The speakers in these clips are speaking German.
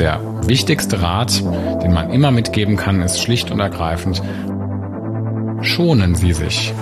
der wichtigste Rat, den man immer mitgeben kann, ist schlicht und ergreifend: Schonen Sie sich.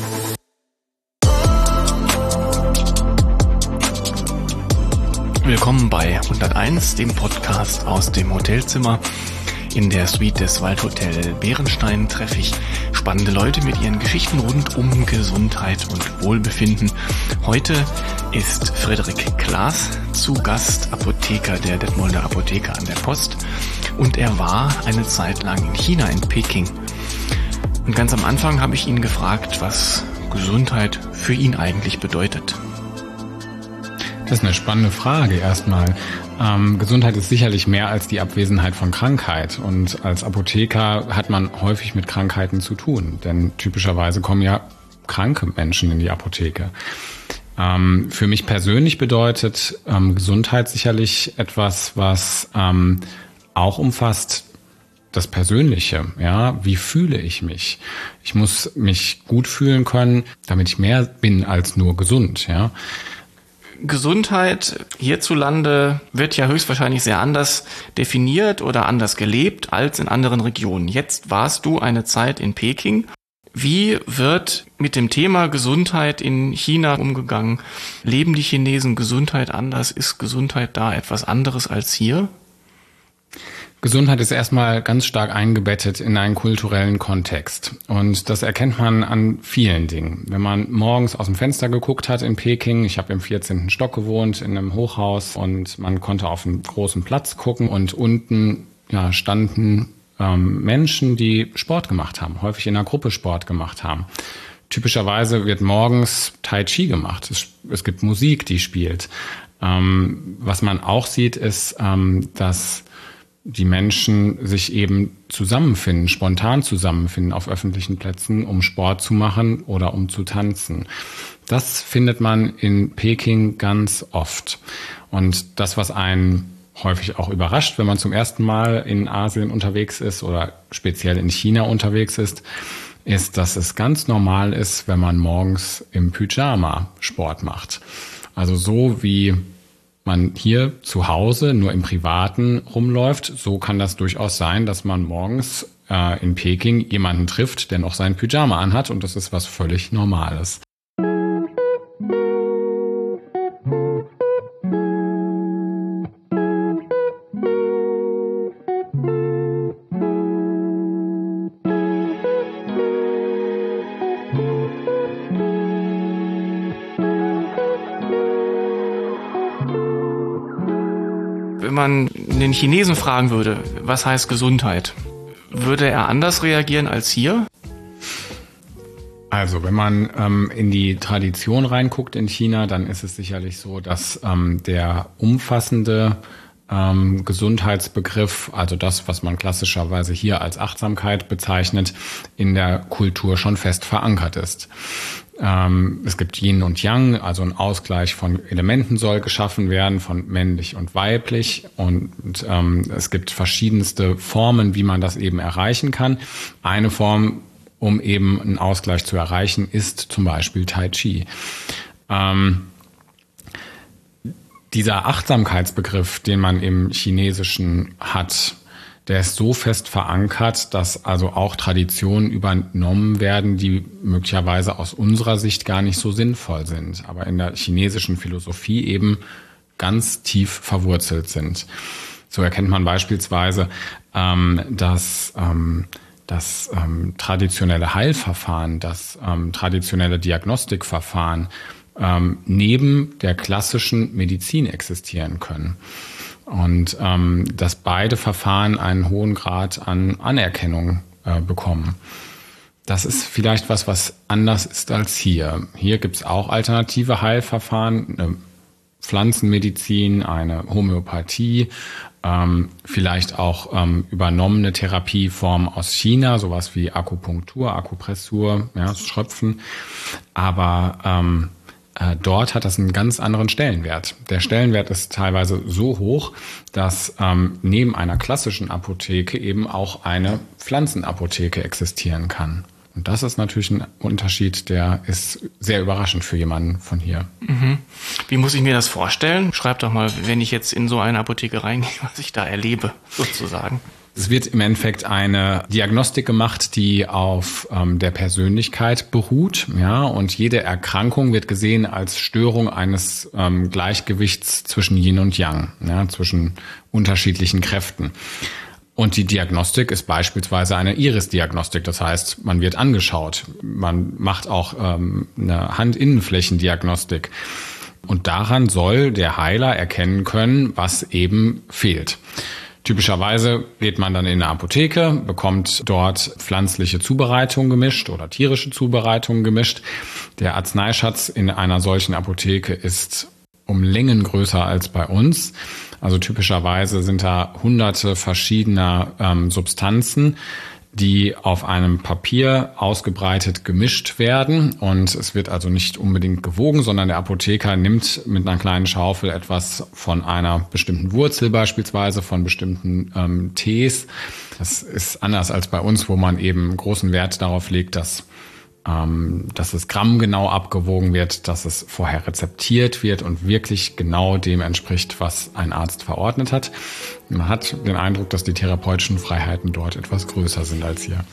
Willkommen bei 101, dem Podcast aus dem Hotelzimmer. In der Suite des Waldhotel Bärenstein treffe ich spannende Leute mit ihren Geschichten rund um Gesundheit und Wohlbefinden. Heute ist Frederik Klaas zu Gast, Apotheker der Detmolder Apotheke an der Post. Und er war eine Zeit lang in China, in Peking. Und ganz am Anfang habe ich ihn gefragt, was Gesundheit für ihn eigentlich bedeutet. Das ist eine spannende Frage erstmal. Gesundheit ist sicherlich mehr als die Abwesenheit von Krankheit. Und als Apotheker hat man häufig mit Krankheiten zu tun. Denn typischerweise kommen ja kranke Menschen in die Apotheke. Für mich persönlich bedeutet Gesundheit sicherlich etwas, was auch umfasst das Persönliche. Ja, wie fühle ich mich? Ich muss mich gut fühlen können, damit ich mehr bin als nur gesund. Ja. Gesundheit hierzulande wird ja höchstwahrscheinlich sehr anders definiert oder anders gelebt als in anderen Regionen. Jetzt warst du eine Zeit in Peking. Wie wird mit dem Thema Gesundheit in China umgegangen? Leben die Chinesen Gesundheit anders? Ist Gesundheit da etwas anderes als hier? Gesundheit ist erstmal ganz stark eingebettet in einen kulturellen Kontext. Und das erkennt man an vielen Dingen. Wenn man morgens aus dem Fenster geguckt hat in Peking, ich habe im 14. Stock gewohnt, in einem Hochhaus, und man konnte auf einen großen Platz gucken und unten standen Menschen, die Sport gemacht haben, häufig in einer Gruppe Sport gemacht haben. Typischerweise wird morgens Tai Chi gemacht. Es gibt Musik, die spielt. Was man auch sieht, ist, dass die Menschen sich eben zusammenfinden, spontan zusammenfinden auf öffentlichen Plätzen, um Sport zu machen oder um zu tanzen. Das findet man in Peking ganz oft. Und das, was einen häufig auch überrascht, wenn man zum ersten Mal in Asien unterwegs ist oder speziell in China unterwegs ist, dass es ganz normal ist, wenn man morgens im Pyjama Sport macht. Also so wie man hier zu Hause nur im Privaten rumläuft, so kann das durchaus sein, dass man morgens in Peking jemanden trifft, der noch sein Pyjama anhat, und das ist was völlig Normales. Wenn man den Chinesen fragen würde, was heißt Gesundheit, würde er anders reagieren als hier? Also, wenn man in die Tradition reinguckt in China, dann ist es sicherlich so, dass der umfassende Gesundheitsbegriff, also das, was man klassischerweise hier als Achtsamkeit bezeichnet, in der Kultur schon fest verankert ist. Es gibt Yin und Yang, also ein Ausgleich von Elementen soll geschaffen werden, von männlich und weiblich. Und es gibt verschiedenste Formen, wie man das eben erreichen kann. Eine Form, um eben einen Ausgleich zu erreichen, ist zum Beispiel Tai Chi. Dieser Achtsamkeitsbegriff, den man im Chinesischen hat, der ist so fest verankert, dass also auch Traditionen übernommen werden, die möglicherweise aus unserer Sicht gar nicht so sinnvoll sind, aber in der chinesischen Philosophie eben ganz tief verwurzelt sind. So erkennt man beispielsweise, dass das traditionelle Heilverfahren, das traditionelle Diagnostikverfahren neben der klassischen Medizin existieren können. Und dass beide Verfahren einen hohen Grad an Anerkennung bekommen. Das ist vielleicht was anders ist als hier. Hier gibt es auch alternative Heilverfahren, eine Pflanzenmedizin, eine Homöopathie, vielleicht auch übernommene Therapieformen aus China, sowas wie Akupunktur, Akupressur, das Schröpfen. Aber dort hat das einen ganz anderen Stellenwert. Der Stellenwert ist teilweise so hoch, dass neben einer klassischen Apotheke eben auch eine Pflanzenapotheke existieren kann. Und das ist natürlich ein Unterschied, der ist sehr überraschend für jemanden von hier. Mhm. Wie muss ich mir das vorstellen? Schreib doch mal, wenn ich jetzt in so eine Apotheke reingehe, was ich da erlebe, sozusagen. Es wird im Endeffekt eine Diagnostik gemacht, die auf der Persönlichkeit beruht, ja, und jede Erkrankung wird gesehen als Störung eines Gleichgewichts zwischen Yin und Yang, ja, zwischen unterschiedlichen Kräften. Und die Diagnostik ist beispielsweise eine Iris-Diagnostik, das heißt, man wird angeschaut, man macht auch eine Handinnenflächendiagnostik. Und daran soll der Heiler erkennen können, was eben fehlt. Typischerweise geht man dann in eine Apotheke, bekommt dort pflanzliche Zubereitungen gemischt oder tierische Zubereitungen gemischt. Der Arzneischatz in einer solchen Apotheke ist um Längen größer als bei uns. Also typischerweise sind da hunderte verschiedener Substanzen, die auf einem Papier ausgebreitet gemischt werden. Und es wird also nicht unbedingt gewogen, sondern der Apotheker nimmt mit einer kleinen Schaufel etwas von einer bestimmten Wurzel beispielsweise, von bestimmten Tees. Das ist anders als bei uns, wo man eben großen Wert darauf legt, dass es grammgenau abgewogen wird, dass es vorher rezeptiert wird und wirklich genau dem entspricht, was ein Arzt verordnet hat. Man hat den Eindruck, dass die therapeutischen Freiheiten dort etwas größer sind als hier.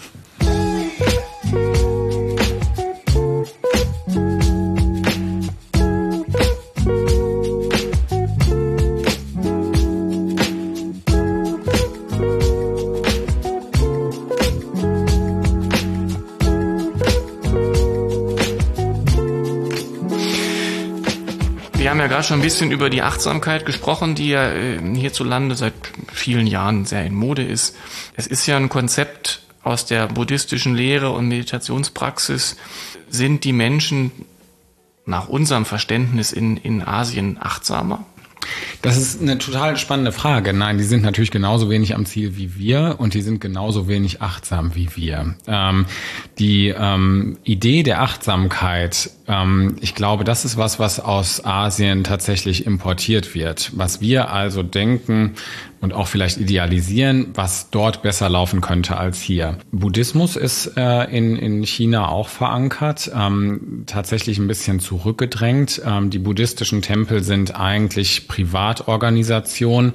Wir haben ja gerade schon ein bisschen über die Achtsamkeit gesprochen, die ja hierzulande seit vielen Jahren sehr in Mode ist. Es ist ja ein Konzept aus der buddhistischen Lehre und Meditationspraxis. Sind die Menschen nach unserem Verständnis in Asien achtsamer? Das ist eine total spannende Frage. Nein, die sind natürlich genauso wenig am Ziel wie wir und die sind genauso wenig achtsam wie wir. Die Idee der Achtsamkeit, ich glaube, das ist was aus Asien tatsächlich importiert wird. Was wir also denken und auch vielleicht idealisieren, was dort besser laufen könnte als hier. Buddhismus ist in China auch verankert, tatsächlich ein bisschen zurückgedrängt. Die buddhistischen Tempel sind eigentlich Privatorganisationen,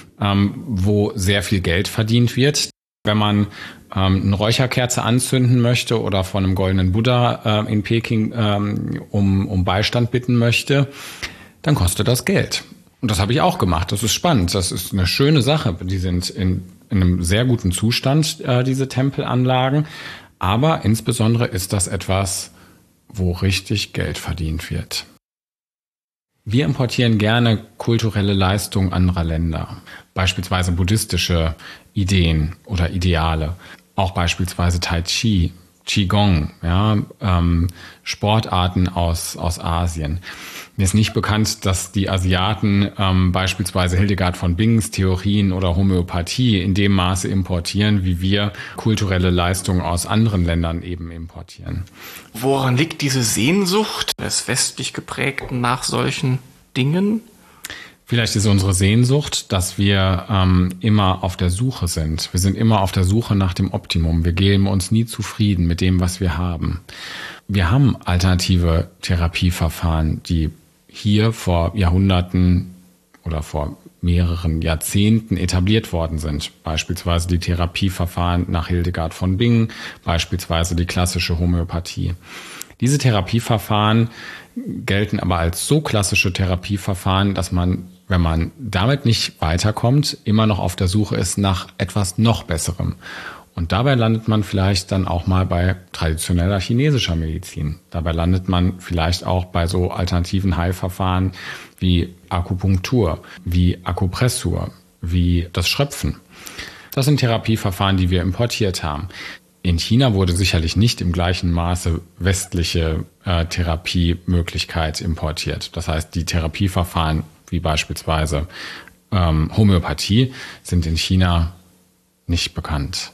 wo sehr viel Geld verdient wird. Wenn man eine Räucherkerze anzünden möchte oder von einem goldenen Buddha in Peking um Beistand bitten möchte, dann kostet das Geld. Und das habe ich auch gemacht. Das ist spannend. Das ist eine schöne Sache. Die sind in einem sehr guten Zustand, diese Tempelanlagen. Aber insbesondere ist das etwas, wo richtig Geld verdient wird. Wir importieren gerne kulturelle Leistungen anderer Länder. Beispielsweise buddhistische Ideen oder Ideale. Auch beispielsweise Tai Chi, Qigong, ja, Sportarten aus Asien. Mir ist nicht bekannt, dass die Asiaten beispielsweise Hildegard von Bings Theorien oder Homöopathie in dem Maße importieren, wie wir kulturelle Leistungen aus anderen Ländern eben importieren. Woran liegt diese Sehnsucht des westlich geprägten nach solchen Dingen? Vielleicht ist unsere Sehnsucht, dass wir immer auf der Suche sind. Wir sind immer auf der Suche nach dem Optimum. Wir geben uns nie zufrieden mit dem, was wir haben. Wir haben alternative Therapieverfahren, die hier vor Jahrhunderten oder vor mehreren Jahrzehnten etabliert worden sind. Beispielsweise die Therapieverfahren nach Hildegard von Bingen, beispielsweise die klassische Homöopathie. Diese Therapieverfahren gelten aber als so klassische Therapieverfahren, dass man, wenn man damit nicht weiterkommt, immer noch auf der Suche ist nach etwas noch Besserem. Und dabei landet man vielleicht dann auch mal bei traditioneller chinesischer Medizin. Dabei landet man vielleicht auch bei so alternativen Heilverfahren wie Akupunktur, wie Akupressur, wie das Schröpfen. Das sind Therapieverfahren, die wir importiert haben. In China wurde sicherlich nicht im gleichen Maße westliche Therapiemöglichkeit importiert. Das heißt, die Therapieverfahren wie beispielsweise Homöopathie sind in China nicht bekannt.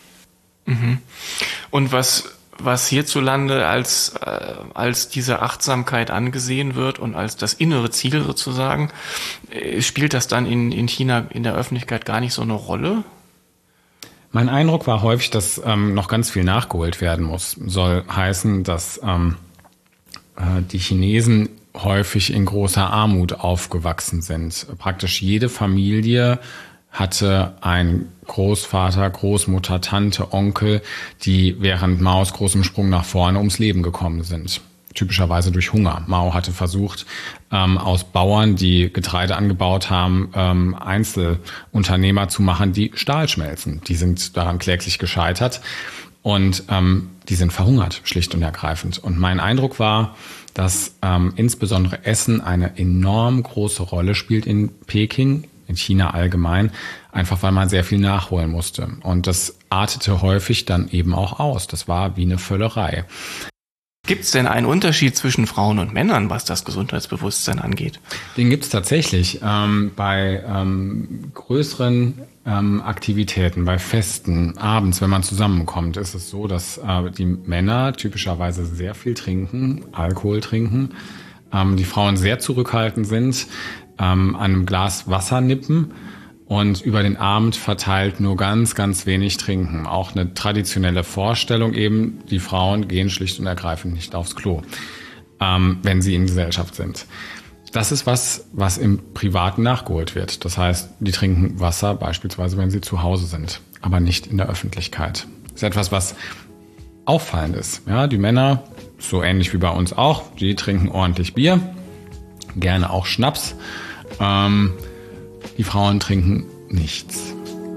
Und was hierzulande als diese Achtsamkeit angesehen wird und als das innere Ziel sozusagen, spielt das dann in China in der Öffentlichkeit gar nicht so eine Rolle? Mein Eindruck war häufig, dass noch ganz viel nachgeholt werden muss. Soll heißen, dass die Chinesen häufig in großer Armut aufgewachsen sind. Praktisch jede Familie hatte einen Großvater, Großmutter, Tante, Onkel, die während Maos großem Sprung nach vorne ums Leben gekommen sind. Typischerweise durch Hunger. Mao hatte versucht, aus Bauern, die Getreide angebaut haben, Einzelunternehmer zu machen, die Stahl schmelzen. Die sind daran kläglich gescheitert und die sind verhungert, schlicht und ergreifend. Und mein Eindruck war, dass insbesondere Essen eine enorm große Rolle spielt in Peking, in China allgemein, einfach weil man sehr viel nachholen musste. Und das artete häufig dann eben auch aus. Das war wie eine Völlerei. Gibt es denn einen Unterschied zwischen Frauen und Männern, was das Gesundheitsbewusstsein angeht? Den gibt es tatsächlich. Bei größeren Aktivitäten, bei Festen, abends, wenn man zusammenkommt, ist es so, dass die Männer typischerweise sehr viel trinken, Alkohol trinken, die Frauen sehr zurückhaltend sind, an einem Glas Wasser nippen und über den Abend verteilt nur ganz, ganz wenig trinken. Auch eine traditionelle Vorstellung eben, die Frauen gehen schlicht und ergreifend nicht aufs Klo, wenn sie in Gesellschaft sind. Das ist was im Privaten nachgeholt wird. Das heißt, die trinken Wasser beispielsweise, wenn sie zu Hause sind, aber nicht in der Öffentlichkeit. Das ist etwas, was auffallend ist. Ja, die Männer, so ähnlich wie bei uns auch, die trinken ordentlich Bier, gerne auch Schnaps. Die Frauen trinken nichts.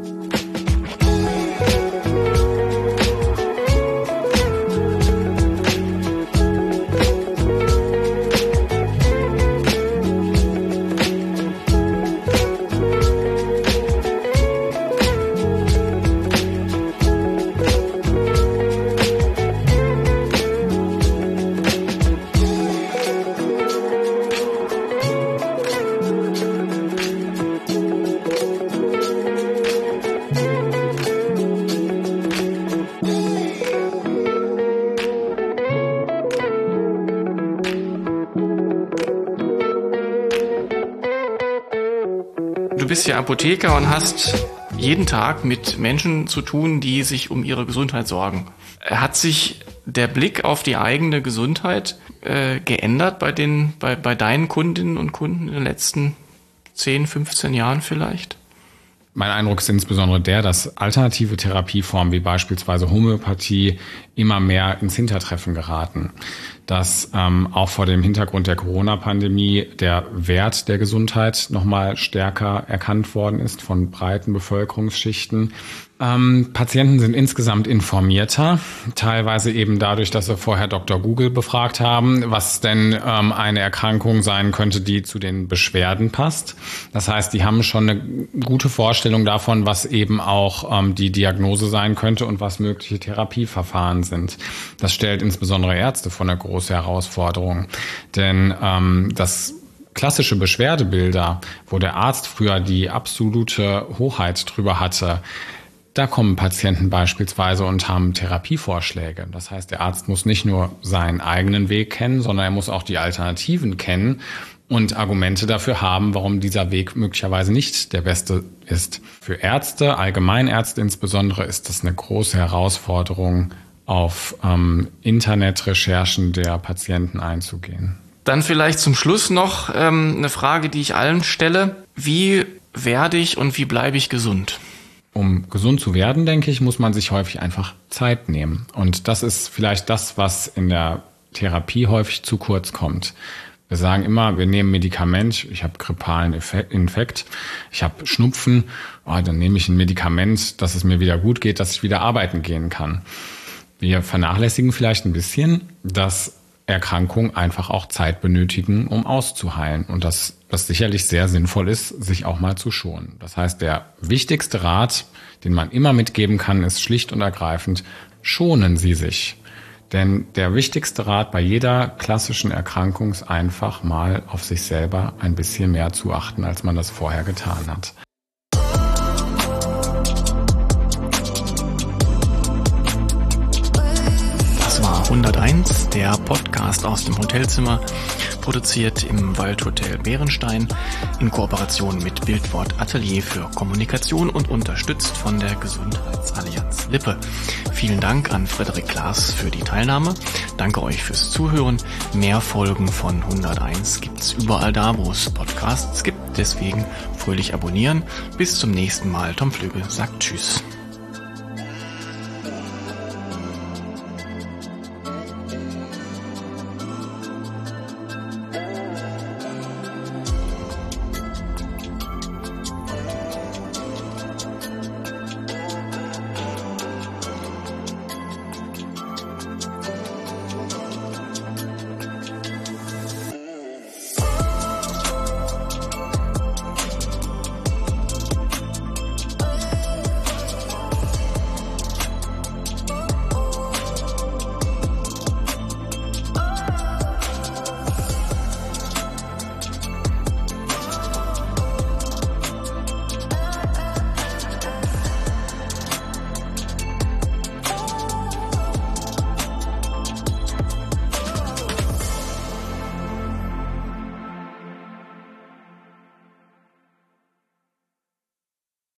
Du bist ja Apotheker und hast jeden Tag mit Menschen zu tun, die sich um ihre Gesundheit sorgen. Hat sich der Blick auf die eigene Gesundheit geändert bei deinen Kundinnen und Kunden in den letzten 10, 15 Jahren vielleicht? Mein Eindruck ist insbesondere der, dass alternative Therapieformen wie beispielsweise Homöopathie immer mehr ins Hintertreffen geraten. Dass auch vor dem Hintergrund der Corona-Pandemie der Wert der Gesundheit nochmal stärker erkannt worden ist von breiten Bevölkerungsschichten. Patienten sind insgesamt informierter, teilweise eben dadurch, dass sie vorher Dr. Google befragt haben, was denn eine Erkrankung sein könnte, die zu den Beschwerden passt. Das heißt, die haben schon eine gute Vorstellung davon, was eben auch die Diagnose sein könnte und was mögliche Therapieverfahren sind. Das stellt insbesondere Ärzte vor eine große Herausforderung, denn das klassische Beschwerdebilder, wo der Arzt früher die absolute Hoheit drüber hatte, da kommen Patienten beispielsweise und haben Therapievorschläge. Das heißt, der Arzt muss nicht nur seinen eigenen Weg kennen, sondern er muss auch die Alternativen kennen und Argumente dafür haben, warum dieser Weg möglicherweise nicht der beste ist. Für Ärzte, Allgemeinärzte insbesondere, ist das eine große Herausforderung, auf Internetrecherchen der Patienten einzugehen. Dann vielleicht zum Schluss noch eine Frage, die ich allen stelle. Wie werde ich und wie bleibe ich gesund? Um gesund zu werden, denke ich, muss man sich häufig einfach Zeit nehmen. Und das ist vielleicht das, was in der Therapie häufig zu kurz kommt. Wir sagen immer, wir nehmen Medikament, ich habe grippalen Infekt, ich habe Schnupfen, dann nehme ich ein Medikament, dass es mir wieder gut geht, dass ich wieder arbeiten gehen kann. Wir vernachlässigen vielleicht ein bisschen, dass Erkrankungen einfach auch Zeit benötigen, um auszuheilen. Und dass das sicherlich sehr sinnvoll ist, sich auch mal zu schonen. Das heißt, der wichtigste Rat, den man immer mitgeben kann, ist schlicht und ergreifend, schonen Sie sich. Denn der wichtigste Rat bei jeder klassischen Erkrankung ist einfach mal auf sich selber ein bisschen mehr zu achten, als man das vorher getan hat. 101, der Podcast aus dem Hotelzimmer, produziert im Waldhotel Bärenstein in Kooperation mit Bildwort Atelier für Kommunikation und unterstützt von der Gesundheitsallianz Lippe. Vielen Dank an Frederik Klaas für die Teilnahme. Danke euch fürs Zuhören. Mehr Folgen von 101 gibt's überall da, wo es Podcasts gibt. Deswegen fröhlich abonnieren. Bis zum nächsten Mal. Tom Flügel sagt Tschüss.